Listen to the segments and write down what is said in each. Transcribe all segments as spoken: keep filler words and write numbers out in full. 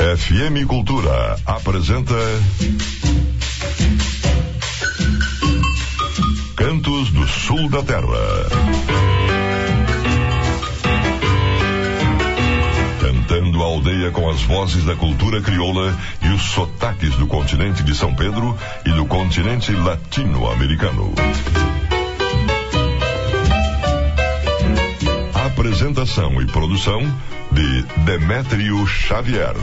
F M Cultura apresenta Cantos do Sul da Terra. Cantando a aldeia com as vozes da cultura crioula e os sotaques do continente de São Pedro e do continente latino-americano. Apresentação e produção de Demétrio Xavier.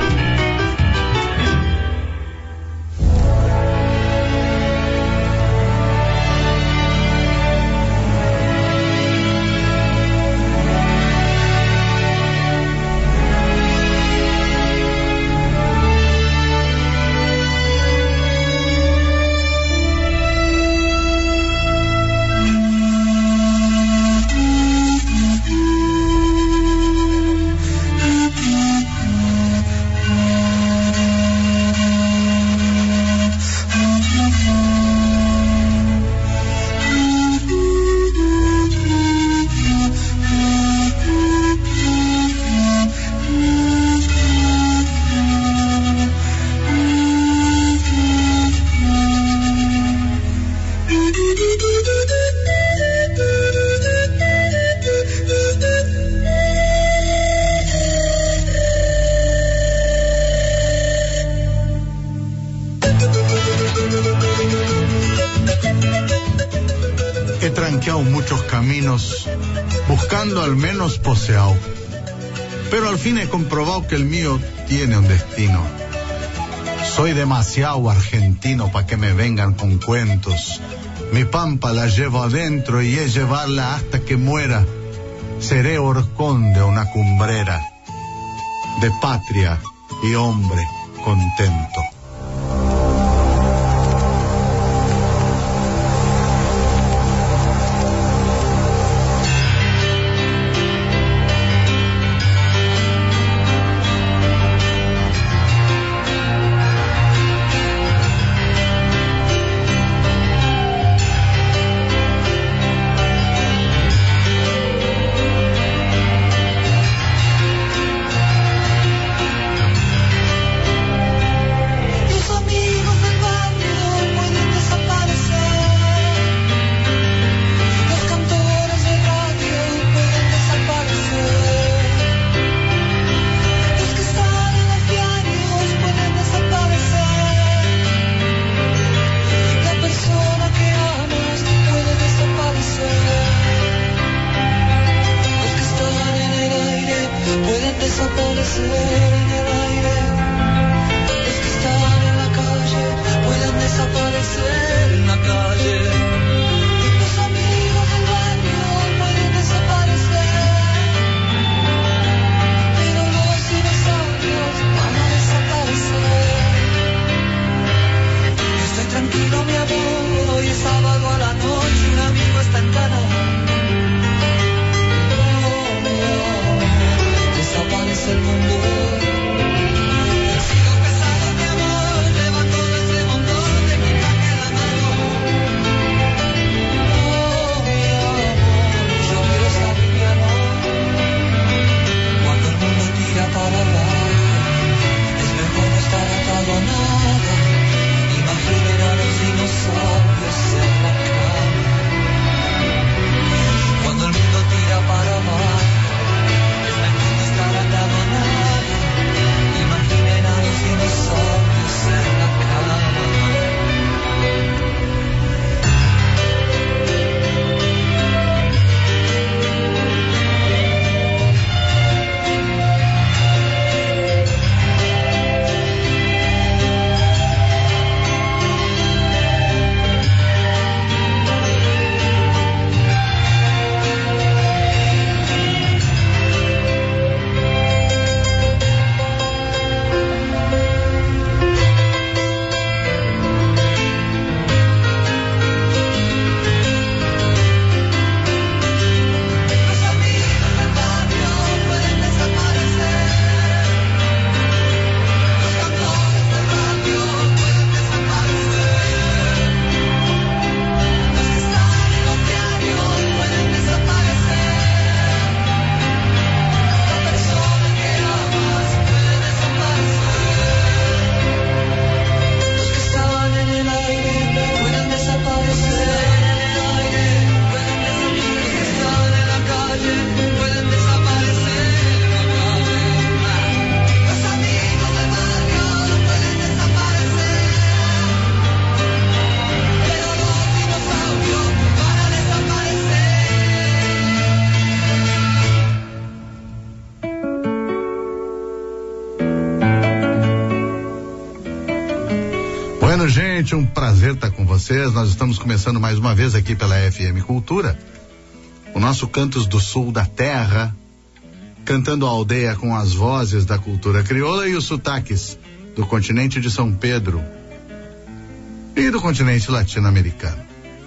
He tranqueado muchos caminos buscando al menos Poseao, pero al fin he comprobado que el mío tiene un destino. Soy demasiado argentino para que me vengan con cuentos. Mi pampa la llevo adentro y es llevarla hasta que muera. Seré horcón de una cumbrera, de patria y hombre contento. Ô, gente, um prazer estar com vocês. Nós estamos começando mais uma vez aqui pela F M Cultura, o nosso Cantos do Sul da Terra, cantando a aldeia com as vozes da cultura crioula e os sotaques do continente de São Pedro e do continente latino-americano.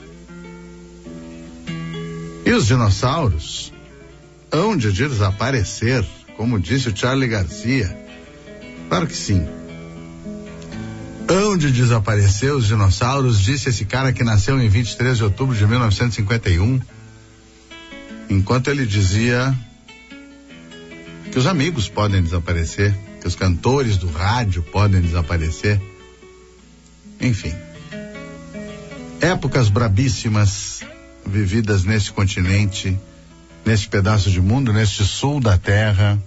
E os dinossauros hão de desaparecer, como disse o Charly Garcia. Claro que sim. Hão de desaparecer os dinossauros, disse esse cara que nasceu em vinte e três de outubro de mil novecentos e cinquenta e um, enquanto ele dizia que os amigos podem desaparecer, que os cantores do rádio podem desaparecer. Enfim, épocas brabíssimas vividas neste continente, neste pedaço de mundo, neste sul da terra,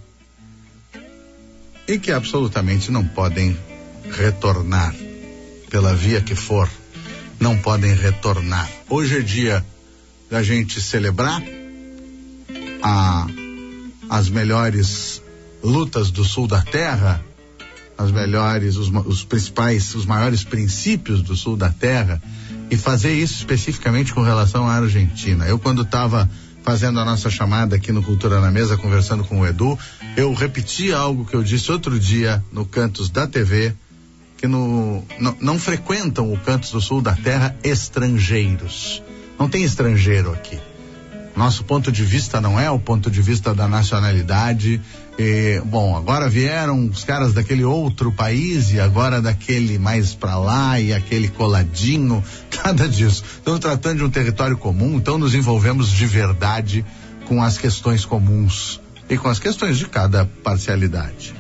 e que absolutamente não podem retornar pela via que for, não podem retornar. Hoje é dia da gente celebrar a, as melhores lutas do sul da terra, as melhores, os, os principais, os maiores princípios do sul da terra, e fazer isso especificamente com relação à Argentina. Eu, quando estava fazendo a nossa chamada aqui no Cultura na Mesa, conversando com o Edu, eu repeti algo que eu disse outro dia no Cantos da T V, que no, não, não frequentam o Cantos do Sul da Terra estrangeiros. Não tem estrangeiro aqui. Nosso ponto de vista não é o ponto de vista da nacionalidade. E, bom, agora vieram os caras daquele outro país e agora daquele mais pra lá e aquele coladinho, nada disso. Estamos tratando de um território comum, então nos envolvemos de verdade com as questões comuns e com as questões de cada parcialidade.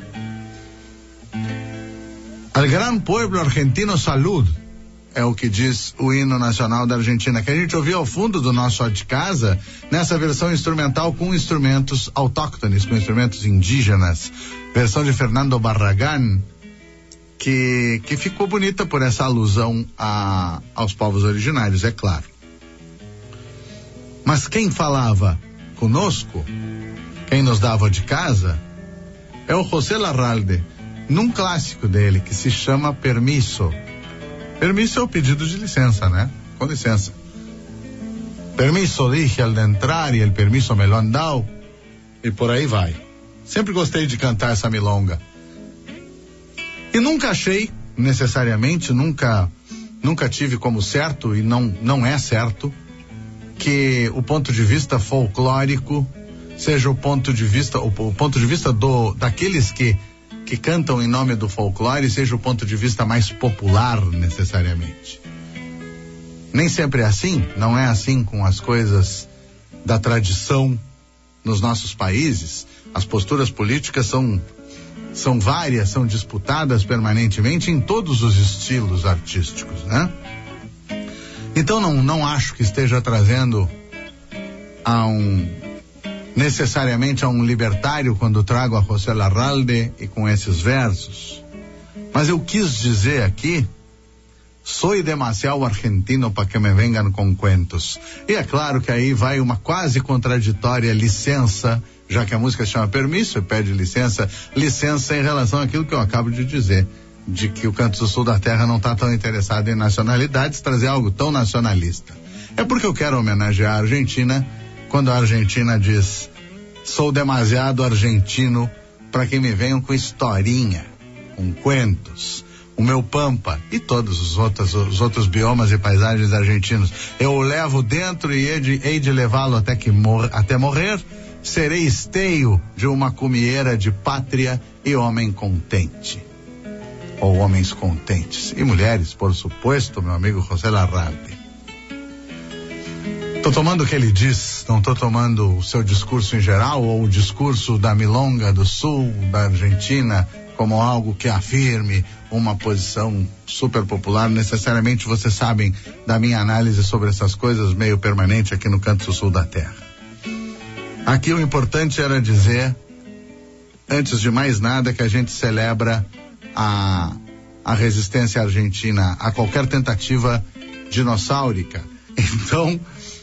Al gran pueblo argentino salud, é o que diz o hino nacional da Argentina, que a gente ouviu ao fundo do nosso Ó de Casa, nessa versão instrumental com instrumentos autóctones, com instrumentos indígenas, versão de Fernando Barragán, que, que ficou bonita por essa alusão a, aos povos originários, é claro. Mas quem falava conosco, quem nos dava Ó de Casa, é o José Larralde, num clássico dele que se chama Permiso. Permiso é o pedido de licença, né? Com licença. Permiso dije al de entrar e el permiso me lo han dado. E por aí vai. Sempre gostei de cantar essa milonga. E nunca achei, necessariamente, nunca, nunca tive como certo, e não, não é certo, que o ponto de vista folclórico seja o ponto de vista, o, o ponto de vista do, daqueles que que cantam em nome do folclore seja o ponto de vista mais popular, necessariamente. Nem sempre é assim, não é assim com as coisas da tradição nos nossos países. As posturas políticas são, são várias, são disputadas permanentemente em todos os estilos artísticos, né? Então não, não acho que esteja trazendo a um... necessariamente a um libertário quando trago a José Larralde e com esses versos. Mas eu quis dizer aqui, soy demasiado argentino para que me vengan com cuentos. E é claro que aí vai uma quase contraditória licença, já que a música chama Permiso e pede licença, licença em relação àquilo que eu acabo de dizer, de que o Canto do Sul da Terra não está tão interessado em nacionalidades, trazer algo tão nacionalista. É porque eu quero homenagear a Argentina, quando a Argentina diz, sou demasiado argentino para que me venham com historinha, com cuentos, o meu pampa e todos os outros, os outros biomas e paisagens argentinos. Eu o levo dentro e hei de, hei de levá-lo até, que mor, até morrer. Serei esteio de uma cumieira de pátria e homem contente. Ou homens contentes. E mulheres, por supuesto, meu amigo José Larralde. Estou tomando o que ele diz, não estou tomando o seu discurso em geral ou o discurso da milonga do sul da Argentina como algo que afirme uma posição super popular. Necessariamente vocês sabem da minha análise sobre essas coisas meio permanente aqui no Canto do Sul da Terra. Aqui o importante era dizer, antes de mais nada, que a gente celebra a, a resistência argentina a qualquer tentativa dinossáurica. Então,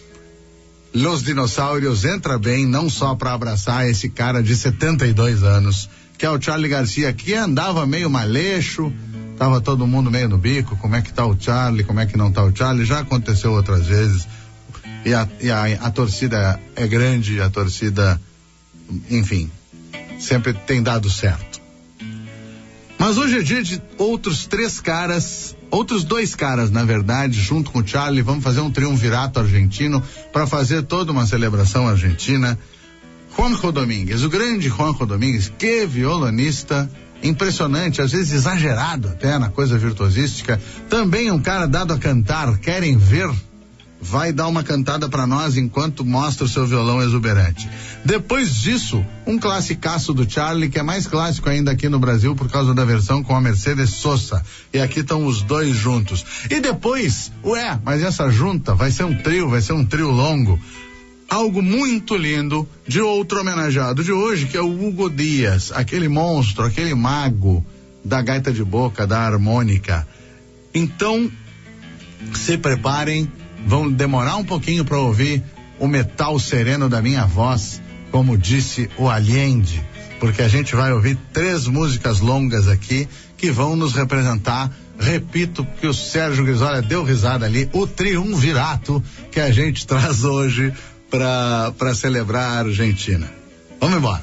Los Dinossauros entra bem não só para abraçar esse cara de setenta e dois anos, que é o Charly Garcia, que andava meio maleixo, tava todo mundo meio no bico, como é que tá o Charlie, como é que não tá o Charlie, já aconteceu outras vezes, e a, e a, a torcida é grande, a torcida, enfim, sempre tem dado certo. Mas hoje é dia de outros três caras, outros dois caras, na verdade, junto com o Charlie, vamos fazer um triunvirato argentino para fazer toda uma celebração argentina. Juanjo Domingues, o grande Juanjo Domingues, que violonista, impressionante, às vezes exagerado até na coisa virtuosística, também um cara dado a cantar. Querem ver? Vai dar uma cantada para nós enquanto mostra o seu violão exuberante. Depois disso, um classicaço do Charlie, que é mais clássico ainda aqui no Brasil por causa da versão com a Mercedes Sosa. E aqui estão os dois juntos. E depois, ué, mas essa junta vai ser um trio, vai ser um trio longo. Algo muito lindo de outro homenageado de hoje, que é o Hugo Dias, aquele monstro, aquele mago da gaita de boca, da harmônica. Então, se preparem, vão demorar um pouquinho para ouvir o metal sereno da minha voz, como disse o Allende, porque a gente vai ouvir três músicas longas aqui que vão nos representar. Repito que o Sérgio Grisola deu risada ali, o triunvirato que a gente traz hoje para para celebrar a Argentina. Vamos embora.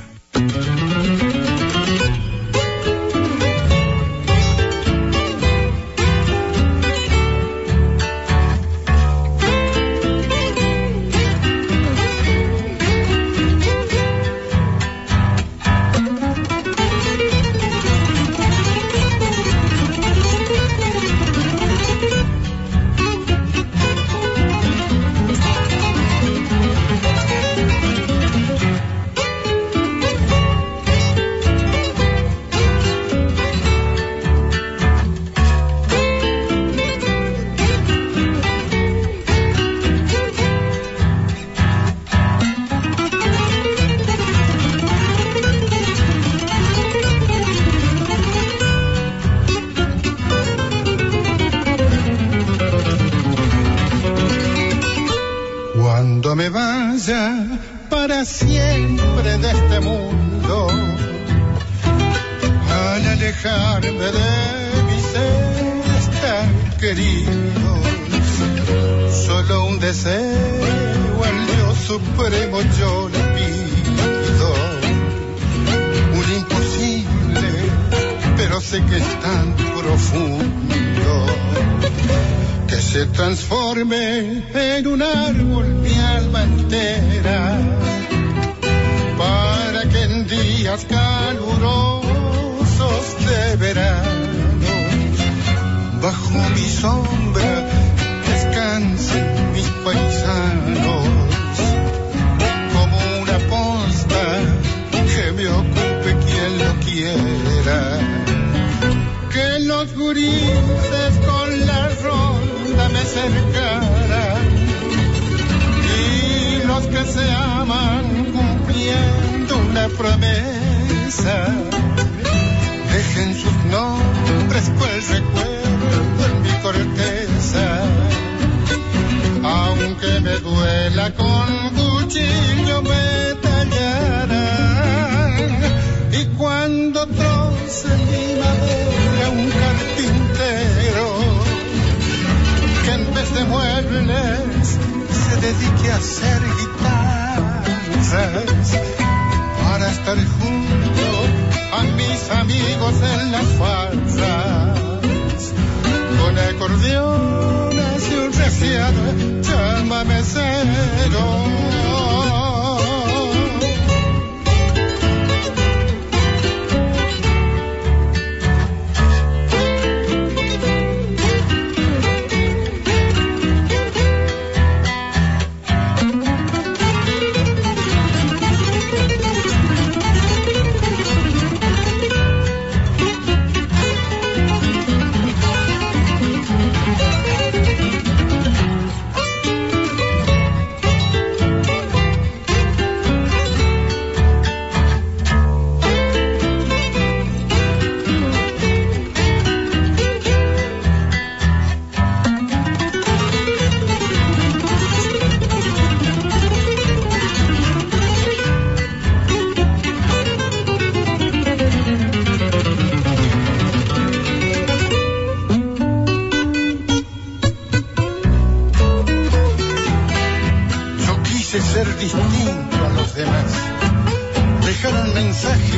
Me vaya para siempre de este mundo, al alejarme de mis seres tan queridos, solo un deseo al Dios supremo yo le pido, un imposible, pero sé que es tan profundo, que se transforme en un árbol mi alma entera, para que en días calurosos de verano, bajo mi sombra descansen mis paisanos, como una posta que me ocupe quien lo quiera, que los gurises con la ronda me cercaran, y los que se aman cumpliendo una promesa, dejen sus nombres cual recuerdo en mi corteza, aunque me duela con cuchillo me tallarán, y cuando troce mi madera un carpintero, que en vez de muebles se dedique a hacer guitarras, para estar junto a mis amigos en las falsas, con acordeones y un reciado chamamecero.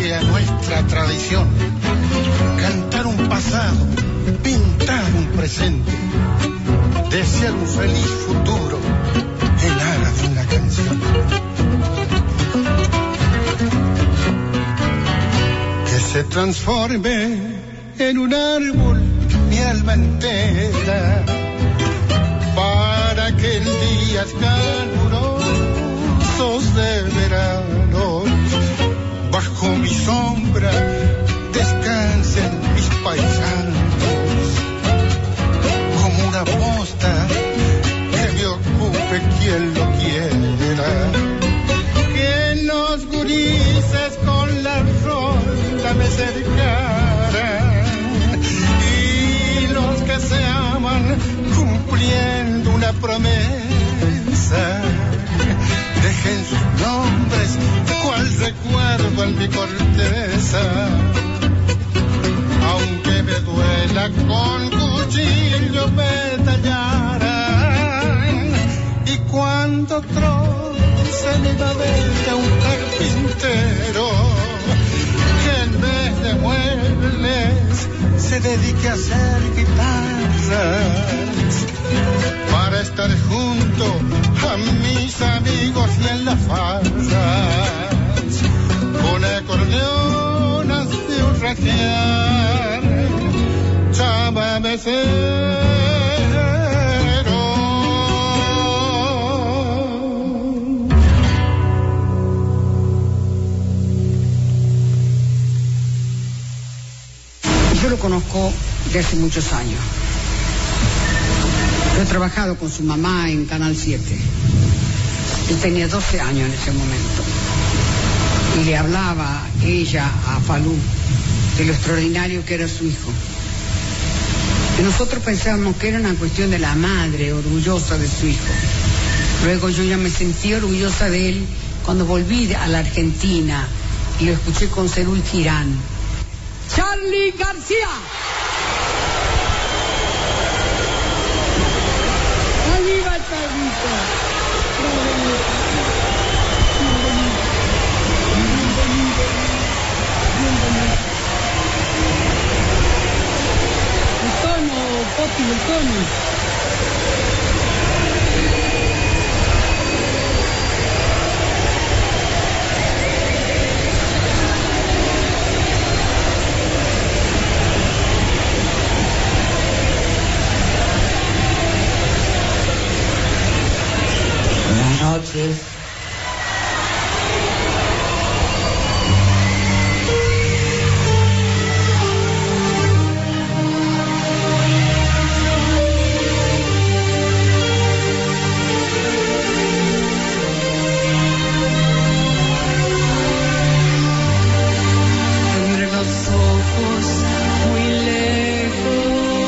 corresponde a nuestra tradición. Cantar un pasado, pintar un presente, desear un feliz futuro en aras de una canción. Que se transforme en un árbol mi alma entera, para que en días calurosos de verano, bajo mi sombra descansen mis paisanos, como una posta que me ocupe quien lo quiera. Que los gurises con la ronda me cercaran, y los que se aman cumpliendo una promesa, dejen sus nombres cual recuerdo en mi corteza. Aunque me duela con cuchillo me tallaran, y cuando troce mi madera un carpintero que en vez de muebles se dedique a hacer guitarras, para estar junto a mis amigos y en las farras, con acordeonas de un rajear, llámame cero. Yo lo conozco desde hace muchos años. Yo he trabajado con su mamá en Canal siete. Él tenía doce años en ese momento. Y le hablaba ella a Falú de lo extraordinario que era su hijo. Y nosotros pensábamos que era una cuestión de la madre orgullosa de su hijo. Luego yo ya me sentí orgullosa de él cuando volví a la Argentina y lo escuché con Cerul Girán. ¡Charly García! ¡Arriba el perrito! El tono, Poti, el tono. Buenas noches. Entre los ojos muy lejos,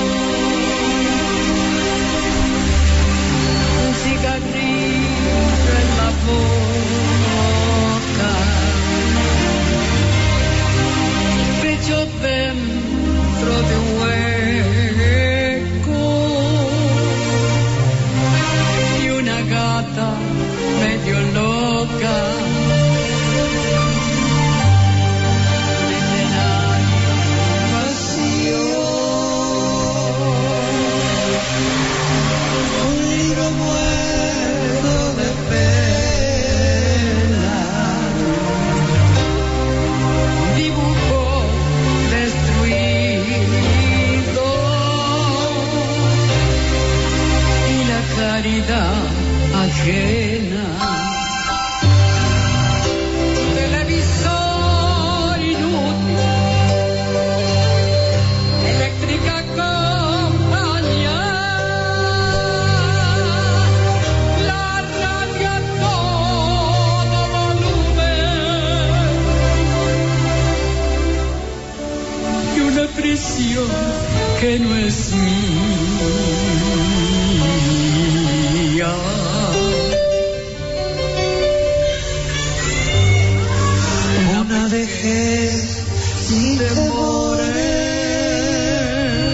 un cigarrillo en la boca, pecho dentro de un hueco y una gata medio loca. Un escenario vacío, un libro muerto de pena, un dibujo destruido y la caridad ajena. Televisor inútil, eléctrica compañía, la radio a todo volumen y una prisión que no es mía. Una vejez sin temores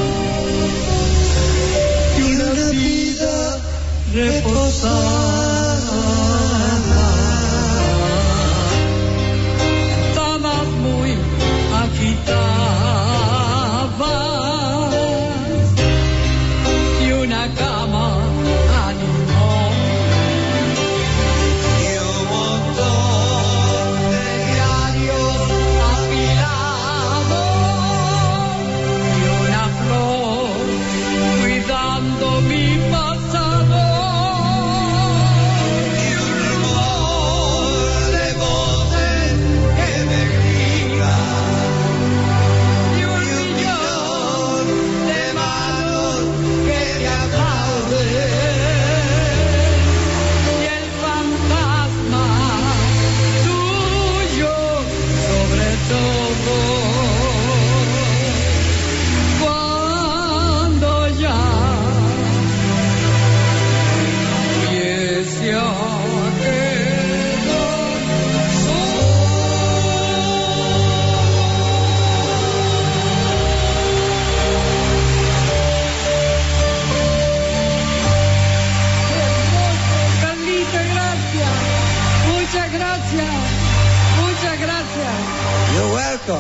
y una vida reposada. Todas Exacto.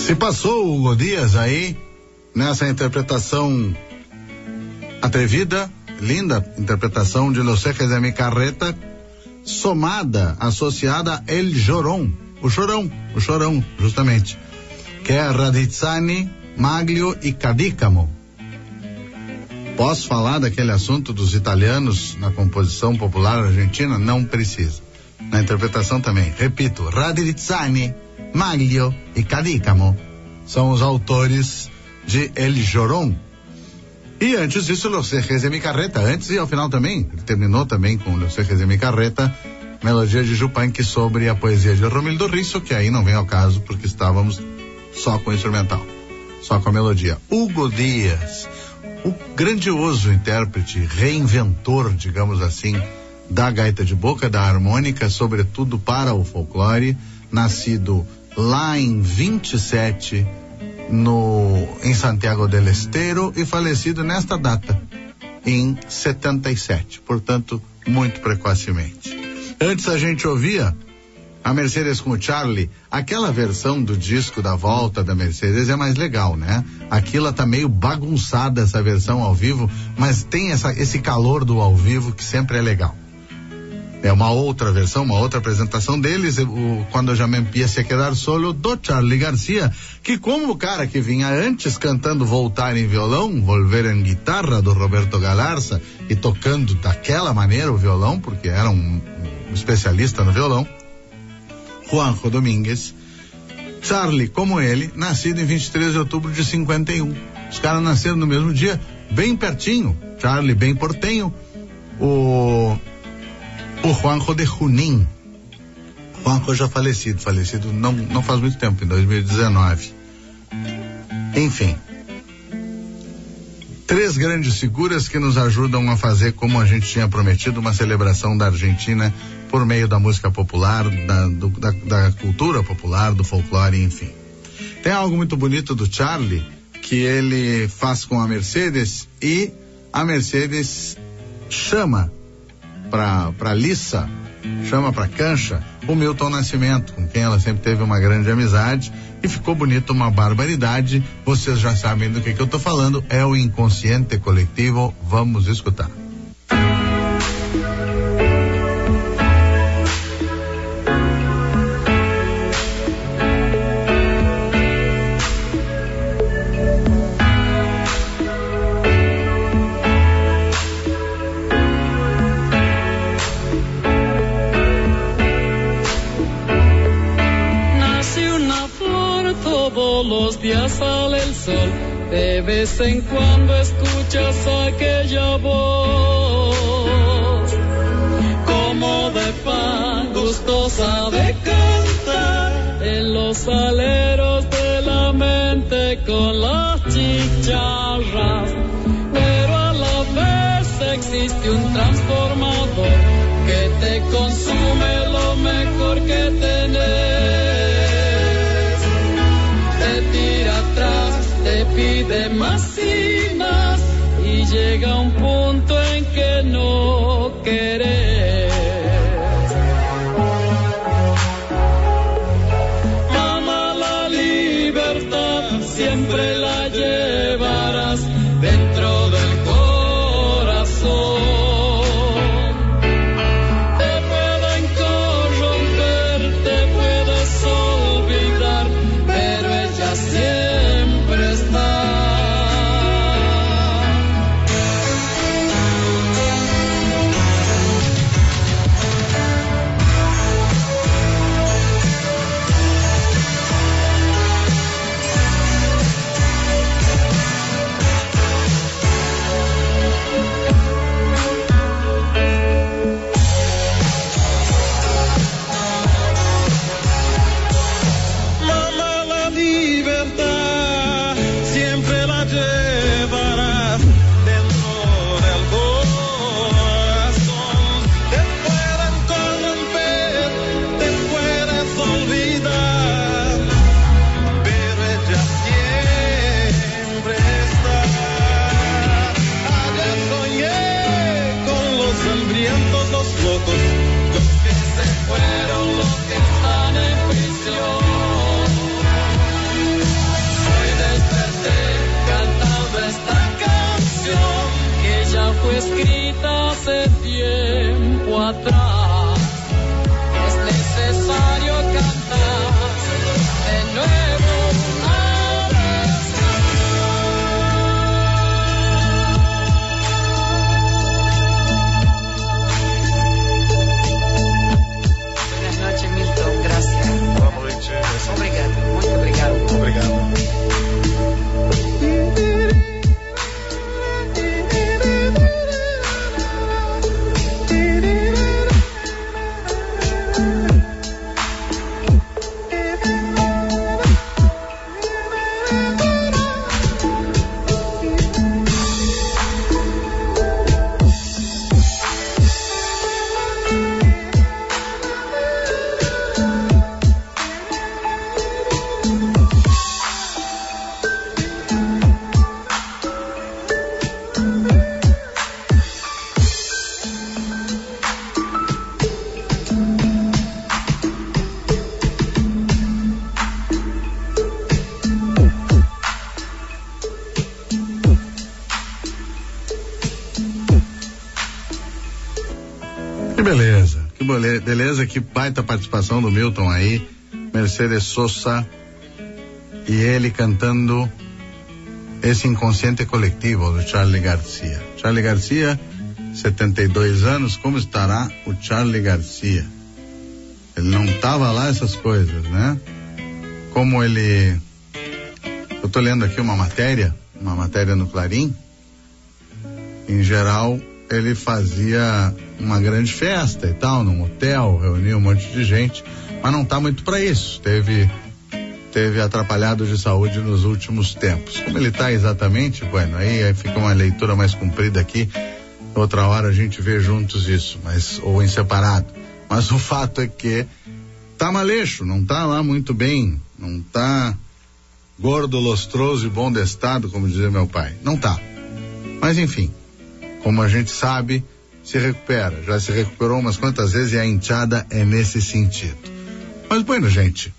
Se passou o Hugo Díaz aí, nessa interpretação atrevida, linda interpretação de Los Ejes de mi Carreta, somada, associada a El Chorón, o Chorão, o Chorão, justamente, que é Radizzani, Maglio e Cadícamo. Posso falar daquele assunto dos italianos na composição popular argentina? Não precisa. Na interpretação também. Repito, Radizzani, Maglio e Cadícamo são os autores de El Chorón. E antes disso, Los Ejes de mi Carreta, antes e ao final também, ele terminou também com Los Ejes de mi Carreta, melodia de Yupanqui sobre a poesia de Romildo Risso, que aí não vem ao caso porque estávamos só com o instrumental, só com a melodia. Hugo Díaz, o grandioso intérprete, reinventor, digamos assim, da gaita de boca, da harmônica, sobretudo para o folclore, nascido lá em vinte e sete, no, em Santiago del Estero, e falecido nesta data, em setenta e sete, portanto, muito precocemente. Antes a gente ouvia a Mercedes com o Charlie. Aquela versão do disco da volta da Mercedes é mais legal, né? Aquilo tá meio bagunçada, essa versão ao vivo, mas tem essa, esse calor do ao vivo que sempre é legal. É uma outra versão, uma outra apresentação deles, o Quando Já Me Empiece a Quedar Solo, do Charlie Garcia, que como o cara que vinha antes cantando Voltar em violão, Volver em guitarra, do Roberto Galarza, e tocando daquela maneira o violão, porque era um, um especialista no violão, Juanjo Domingues. Charlie, como ele, nascido em vinte e três de outubro de cinquenta e um. Os caras nasceram no mesmo dia, bem pertinho. Charlie bem portenho, o o Juanjo de Junín. Juanjo já falecido, falecido não, não faz muito tempo, em dois mil e dezenove. Enfim, três grandes figuras que nos ajudam a fazer, como a gente tinha prometido, uma celebração da Argentina por meio da música popular, da, do, da, da cultura popular, do folclore, enfim. Tem algo muito bonito do Charlie, que ele faz com a Mercedes, e a Mercedes chama para para Lissa, chama para cancha o Milton Nascimento, com quem ela sempre teve uma grande amizade, e ficou bonito, uma barbaridade. Vocês já sabem do que que eu tô falando, é o Inconsciente Coletivo. Vamos escutar. Los días sale el sol, de vez en cuando escuchas aquella voz, como de pan gustosa de cantar, en los aleros de la mente con las chicharras, pero a la vez existe un transformador que te consume lo mejor que tenés. Te pide más y más y llega un punto en que no querés. Ama la libertad, siempre la llevarás dentro del corazón. Te pueden corromper, te puedes olvidar, pero ella siempre está. beleza, que baita participação do Milton aí, Mercedes Sosa, e ele cantando esse Inconsciente Coletivo do Charly Garcia. Charly Garcia, setenta e dois anos, como estará o Charly Garcia? Ele não tava lá essas coisas, né? Como ele... Eu tô lendo aqui uma matéria, uma matéria no Clarim. Em geral, ele fazia uma grande festa e tal, num hotel, reunia um monte de gente, mas não tá muito para isso. Teve... teve atrapalhado de saúde nos últimos tempos. Como ele está exatamente, bueno, aí, aí fica uma leitura mais comprida aqui, outra hora a gente vê juntos isso, mas, ou em separado. Mas o fato é que tá maleixo, não tá lá muito bem, não tá gordo, lustroso e bom de estado, como dizia meu pai. Não tá. Mas enfim, como a gente sabe, se recupera. Já se recuperou umas quantas vezes e a enteada é nesse sentido. Mas, bueno, gente,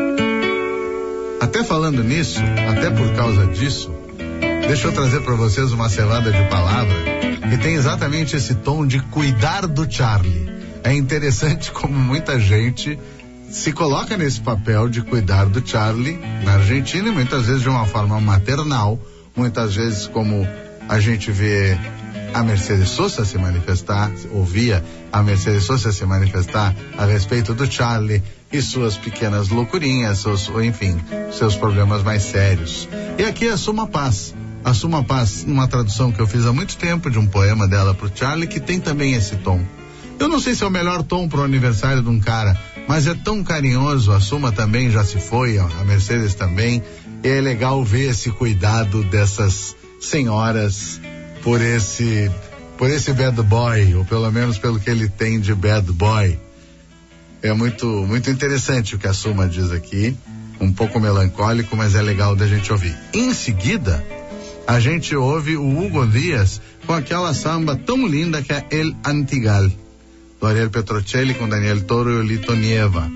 até falando nisso, até por causa disso, deixa eu trazer para vocês uma selada de palavra que tem exatamente esse tom de cuidar do Charly. É interessante como muita gente se coloca nesse papel de cuidar do Charly na Argentina, e muitas vezes de uma forma maternal, muitas vezes como a gente vê a Mercedes Sosa se manifestar, ouvia a Mercedes Sosa se manifestar a respeito do Charly e suas pequenas loucurinhas, seus, ou enfim, seus problemas mais sérios. E aqui é Assuma Paz. Assuma Paz, numa tradução que eu fiz há muito tempo de um poema dela pro Charly, que tem também esse tom. Eu não sei se é o melhor tom pro aniversário de um cara, mas é tão carinhoso. A Suma também já se foi, a Mercedes também. E é legal ver esse cuidado dessas senhoras por esse, por esse bad boy, ou pelo menos pelo que ele tem de bad boy. É muito, muito interessante o que a Suma diz aqui, um pouco melancólico, mas é legal da gente ouvir. Em seguida, a gente ouve o Hugo Díaz com aquela samba tão linda que é El Antigal, do Ariel Petrocelli com Daniel Toro e o Lito Nieva.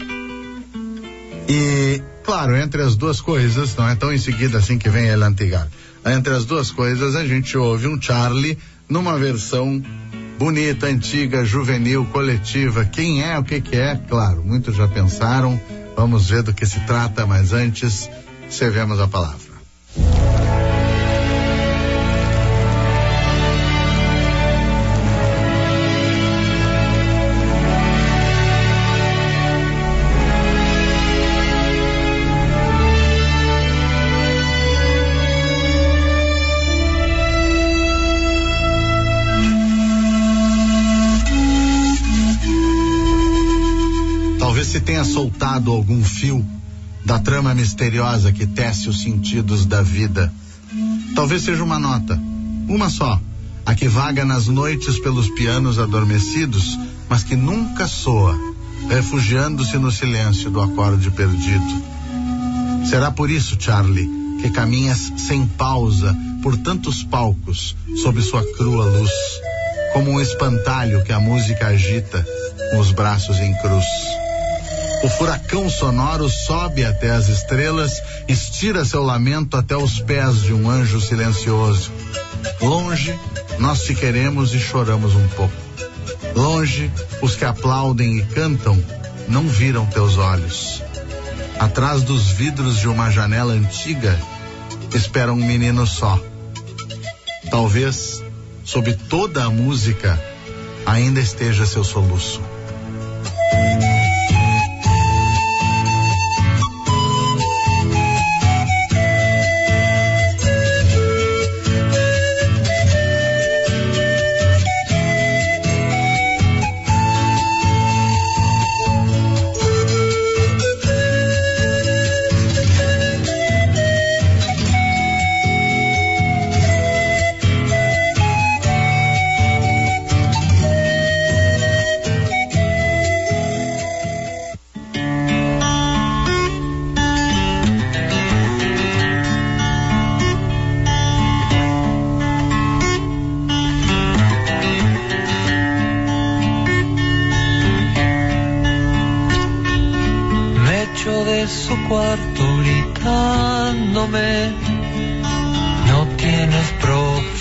E, claro, entre as duas coisas, não é tão em seguida assim que vem El Antigal. Entre as duas coisas, a gente ouve um Charly numa versão bonita, antiga, juvenil, coletiva. Quem é, o que que é? Claro, muitos já pensaram. Vamos ver do que se trata, mas antes, servemos a palavra. Se tenha soltado algum fio da trama misteriosa que tece os sentidos da vida. Talvez seja uma nota, uma só, a que vaga nas noites pelos pianos adormecidos, mas que nunca soa, refugiando-se no silêncio do acorde perdido. Será por isso, Charly, que caminhas sem pausa por tantos palcos sob sua crua luz, como um espantalho que a música agita com os braços em cruz. O furacão sonoro sobe até as estrelas, estira seu lamento até os pés de um anjo silencioso. Longe, nós te queremos e choramos um pouco. Longe, os que aplaudem e cantam não viram teus olhos. Atrás dos vidros de uma janela antiga, espera um menino só. Talvez, sob toda a música, ainda esteja seu soluço. Cuarto gritándome, no tienes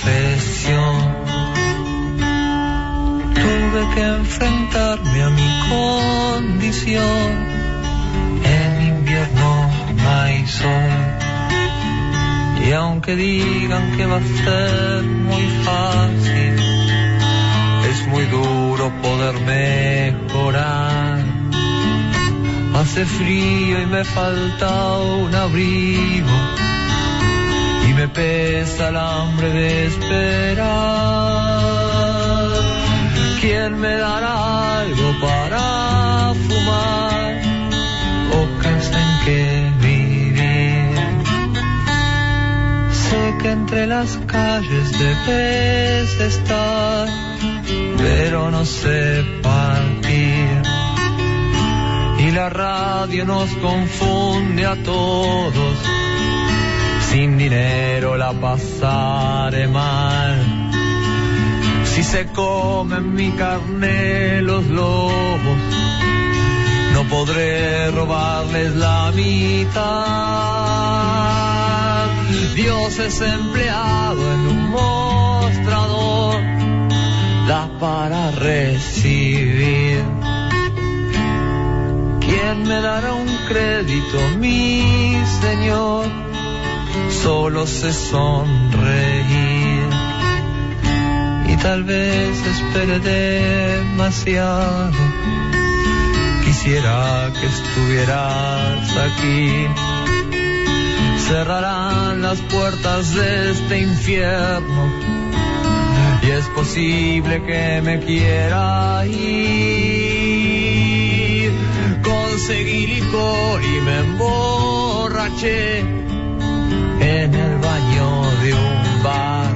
profesión. Tuve que enfrentarme a mi condición. En invierno no hay sol. Y aunque digan que va a ser muy fácil, es muy duro poder mejorar. Hace frío y me falta un abrigo, y me pesa el hambre de esperar. ¿Quién me dará algo para fumar o casa en que vivir? Sé que entre las calles debes estar, pero no sé partir. Y la radio nos confunde a todos. Sin dinero la pasaré mal. Si se comen mi carne los lobos, no podré robarles la mitad. Dios es empleado en un mostrador, da para recibir. ¿Quién me dará un crédito, mi Señor? Solo sé sonreír. Y tal vez espere demasiado. Quisiera que estuvieras aquí. Cerrarán las puertas de este infierno, y es posible que me quiera ir. Conseguí licor y me emborraché en el baño de un bar.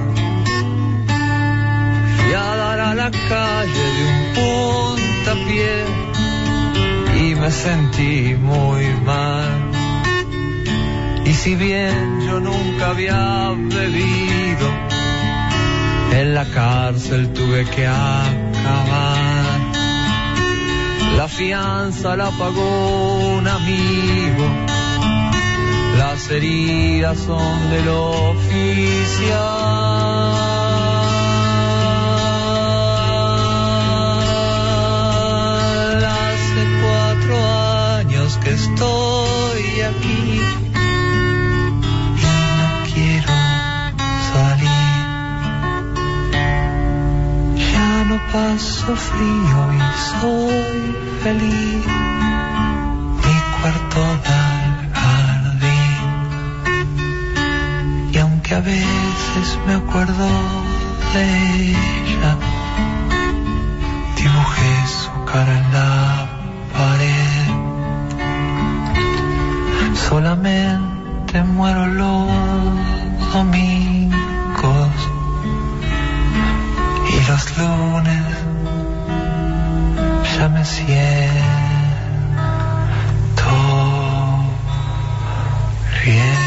Fui a dar a la calle de un puntapié y me sentí muy mal. Y si bien yo nunca había bebido, en la cárcel tuve que acabar. La fianza la pagó un amigo, las heridas son del oficial. Hace cuatro años que estoy aquí y no quiero salir. Ya no paso frío y soy feliz. Mi cuarto da que a veces me acuerdo de ella, dibujé su cara en la pared. Solamente muero los domingos y los lunes ya me siento bien.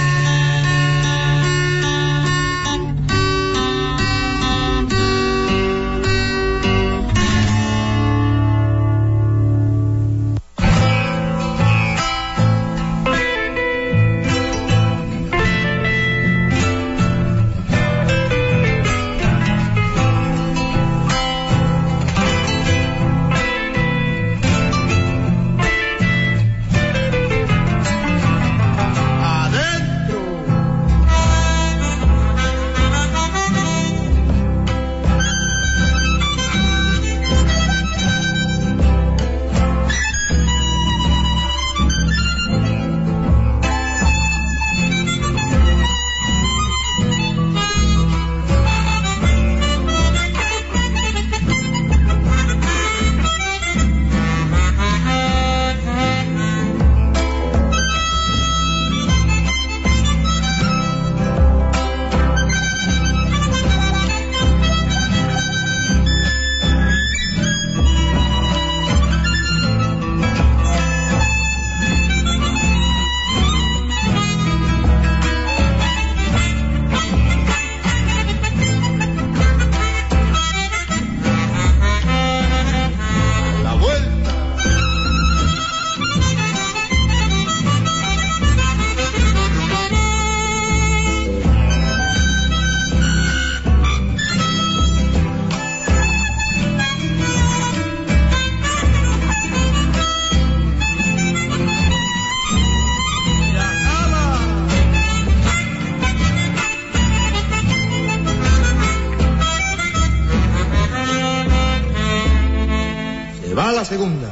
la segunda.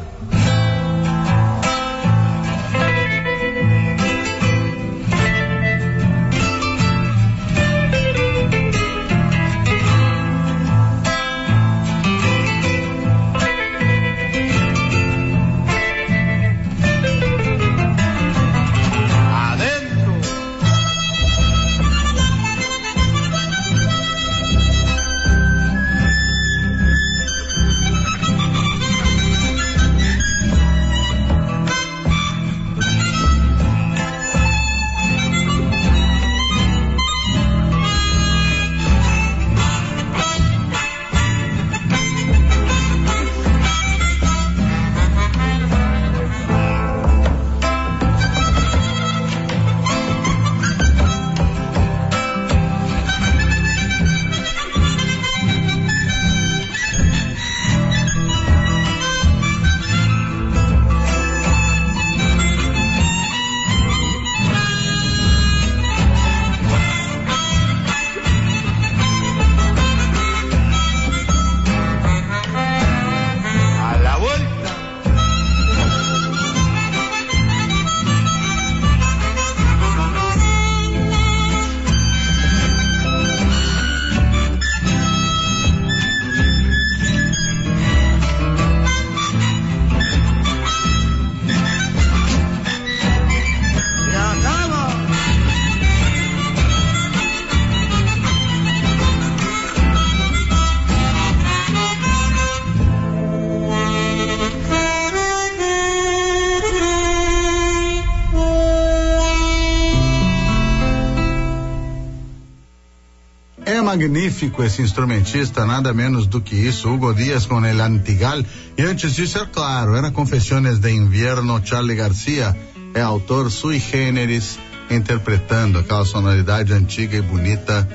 Magnífico esse instrumentista, nada menos do que isso, Hugo Díaz com El Antigal. E antes disso, é claro, era Confessiones de Invierno. Charly Garcia é autor sui generis, interpretando aquela sonoridade antiga e bonita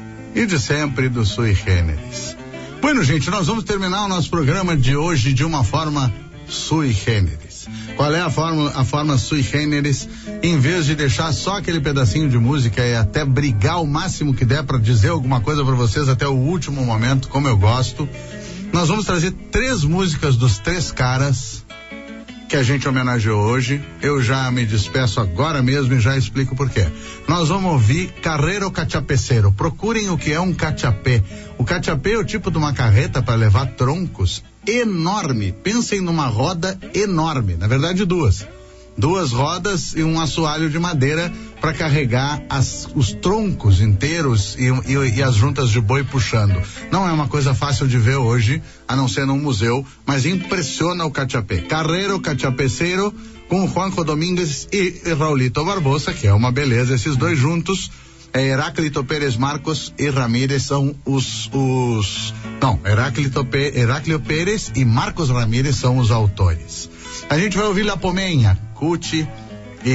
e de sempre do sui generis. Bueno, gente, nós vamos terminar o nosso programa de hoje de uma forma sui generis. Qual é a forma, a forma sui generis? Em vez de deixar só aquele pedacinho de música e até brigar o máximo que der para dizer alguma coisa para vocês até o último momento, como eu gosto, nós vamos trazer três músicas dos Três Caras que a gente homenageou hoje. Eu já me despeço agora mesmo e já explico por quê. Nós vamos ouvir Carreiro Cachapeceiro. Procurem o que é um cachapé. O cachapé é o tipo de uma carreta para levar troncos enorme. Pensem numa roda enorme, na verdade duas. Duas rodas e um assoalho de madeira para carregar as, os troncos inteiros e, e, e as juntas de boi puxando. Não é uma coisa fácil de ver hoje, a não ser num museu, mas impressiona o cachapé. Carreiro Cachapeceiro com Juanjo Domingues e, e Raulito Barbosa, que é uma beleza, esses dois juntos. É, Heráclito Pérez Marcos e Ramírez são os, os não, Heráclito, Heráclito Pérez e Marcos Ramírez são os autores. A gente vai ouvir La Pomenha, Cuti e,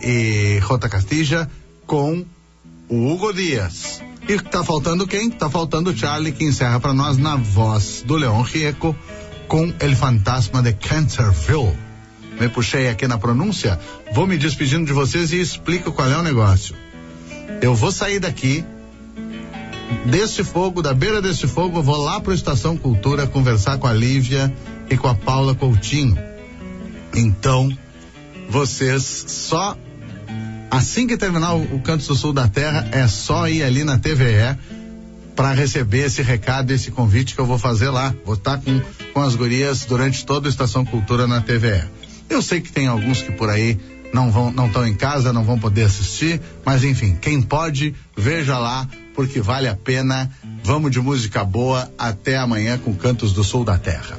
e J. Castilla com o Hugo Díaz. E tá faltando quem? Tá faltando o Charly, que encerra para nós na voz do Leon Gieco com El Fantasma de Canterville. Me puxei aqui na pronúncia, vou me despedindo de vocês e explico qual é o negócio. Eu vou sair daqui, desse fogo, da beira desse fogo, eu vou lá pro Estação Cultura conversar com a Lívia e com a Paula Coutinho. Então, vocês só, assim que terminar o, o Cantos do Sul da Terra, é só ir ali na T V E para receber esse recado, esse convite que eu vou fazer lá. Vou estar com, com as gurias durante toda a Estação Cultura na T V E. Eu sei que tem alguns que por aí não vão, não estão em casa, não vão poder assistir, mas enfim, quem pode, veja lá, porque vale a pena. Vamos de música boa, até amanhã com Cantos do Sul da Terra.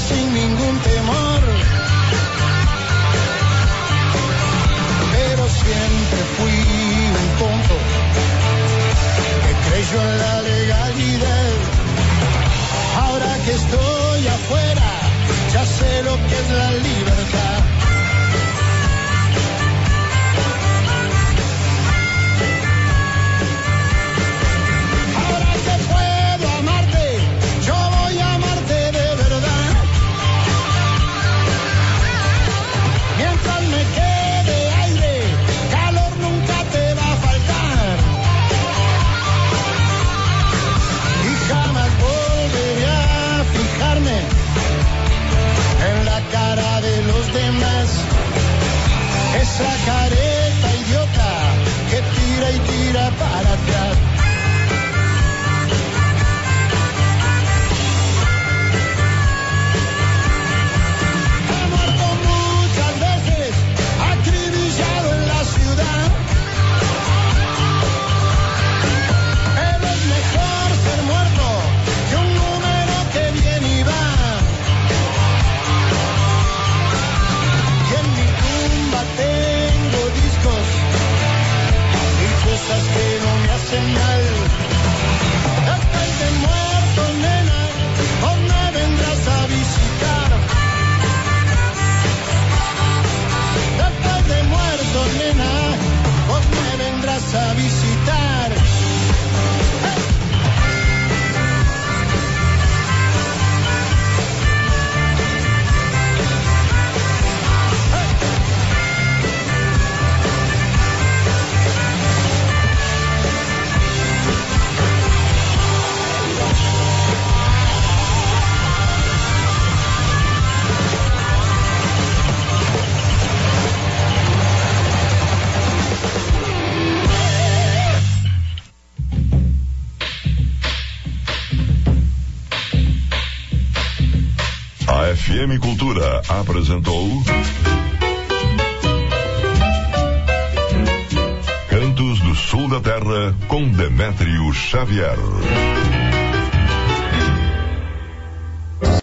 sin ningún temor. Pero siempre fui un tonto que creyó en la legalidad. Ahora que estoy afuera, ya sé lo que es la libertad. Ahora que puedo amarte, yo voy a amarte de verdad. Mientras me quede aire, calor nunca te va a faltar. Y jamás volveré a fijarme en la cara de los demás. Esa careta idiota que tira y tira para atrás. He muerto muchas veces, acribillado en la ciudad. Pero es mejor ser muerto que un número que viene y va. Y en mi tumba tengo discos y cosas que no me hacen mal. Después de muerto, nena, vos me vendrás a visitar. Después de muerto, nena, vos me vendrás a visitar. A F M Cultura apresentou Cantos do Sul da Terra com Demétrio Xavier.